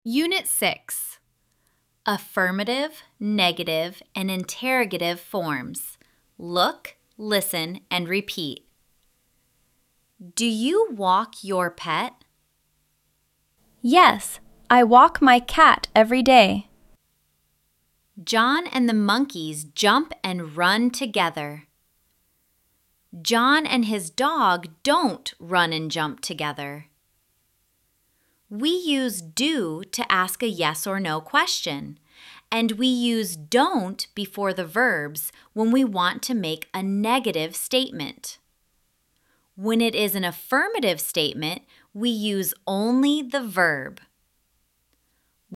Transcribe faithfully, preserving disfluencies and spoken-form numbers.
Unit six. Affirmative, negative, and interrogative forms. Look, listen, and repeat. Do you walk your pet? Yes, I walk my cat every day. John and the monkeys jump and run together. John and his dog don't run and jump together. We use do to ask a yes or no question, and we use don't before the verbs when we want to make a negative statement. When it is an affirmative statement, we use only the verb.